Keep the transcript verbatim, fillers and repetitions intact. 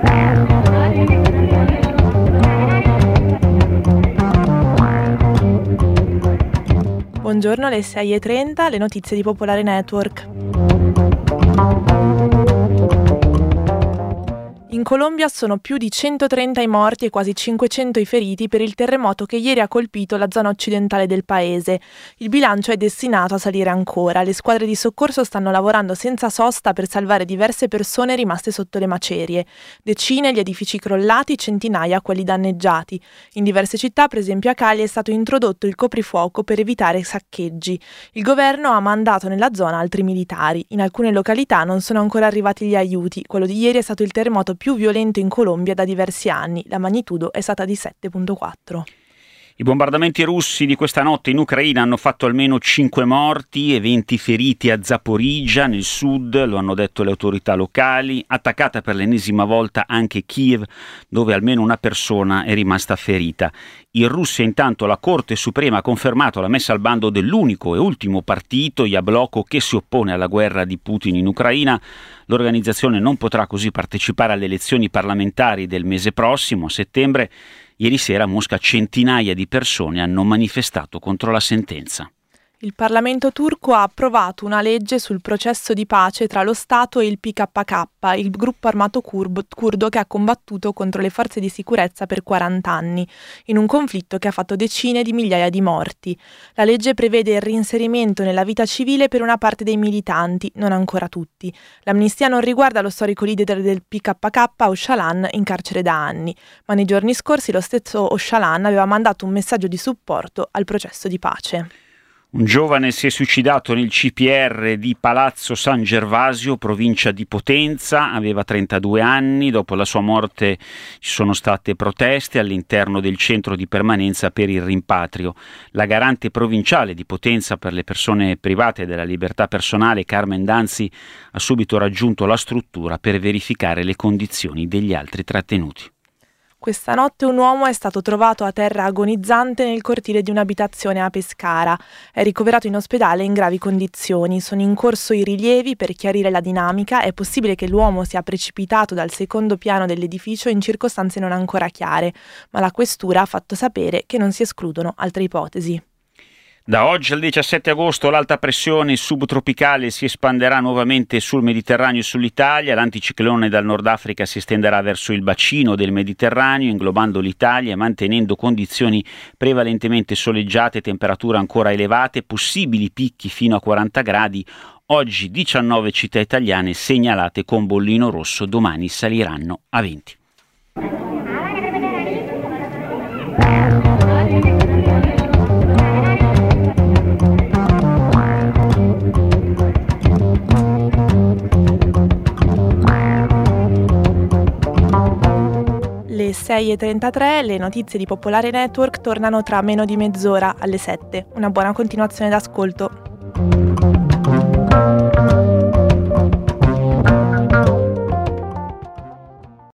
Buongiorno, alle sei e trenta, le notizie di Popolare Network. In Colombia sono più di centotrenta i morti e quasi cinquecento i feriti per il terremoto che ieri ha colpito la zona occidentale del paese. Il bilancio è destinato a salire ancora. Le squadre di soccorso stanno lavorando senza sosta per salvare diverse persone rimaste sotto le macerie. Decine gli edifici crollati, centinaia quelli danneggiati. In diverse città, per esempio a Cali, è stato introdotto il coprifuoco per evitare saccheggi. Il governo ha mandato nella zona altri militari. In alcune località non sono ancora arrivati gli aiuti. Quello di ieri è stato il terremoto più violento in Colombia da diversi anni. La magnitudo è stata di sette virgola quattro. I bombardamenti russi di questa notte in Ucraina hanno fatto almeno cinque morti e venti feriti a Zaporizhzhia, nel sud, lo hanno detto le autorità locali. Attaccata per l'ennesima volta anche Kiev, dove almeno una persona è rimasta ferita. In Russia intanto la Corte Suprema ha confermato la messa al bando dell'unico e ultimo partito, Yabloko, che si oppone alla guerra di Putin in Ucraina. L'organizzazione non potrà così partecipare alle elezioni parlamentari del mese prossimo, a settembre. Ieri sera a Mosca centinaia di persone hanno manifestato contro la sentenza. Il Parlamento turco ha approvato una legge sul processo di pace tra lo Stato e il P K K, il gruppo armato curdo che ha combattuto contro le forze di sicurezza per quaranta anni, in un conflitto che ha fatto decine di migliaia di morti. La legge prevede il reinserimento nella vita civile per una parte dei militanti, non ancora tutti. L'amnistia non riguarda lo storico leader del P K K, Öcalan, in carcere da anni, ma nei giorni scorsi lo stesso Öcalan aveva mandato un messaggio di supporto al processo di pace. Un giovane si è suicidato nel C P R di Palazzo San Gervasio, provincia di Potenza, aveva trentadue anni. Dopo la sua morte ci sono state proteste all'interno del centro di permanenza per il rimpatrio. La garante provinciale di Potenza per le persone private della libertà personale, Carmen Danzi, ha subito raggiunto la struttura per verificare le condizioni degli altri trattenuti. Questa notte un uomo è stato trovato a terra agonizzante nel cortile di un'abitazione a Pescara. È ricoverato in ospedale in gravi condizioni. Sono in corso i rilievi per chiarire la dinamica. È possibile che l'uomo sia precipitato dal secondo piano dell'edificio in circostanze non ancora chiare, ma la questura ha fatto sapere che non si escludono altre ipotesi. Da oggi al diciassette agosto l'alta pressione subtropicale si espanderà nuovamente sul Mediterraneo e sull'Italia. L'anticiclone dal Nord Africa si estenderà verso il bacino del Mediterraneo, inglobando l'Italia e mantenendo condizioni prevalentemente soleggiate, temperature ancora elevate, possibili picchi fino a quaranta gradi. Oggi diciannove città italiane segnalate con bollino rosso, domani saliranno a venti. Le sei e trentatré, le notizie di Popolare Network tornano tra meno di mezz'ora alle sette. Una buona continuazione d'ascolto.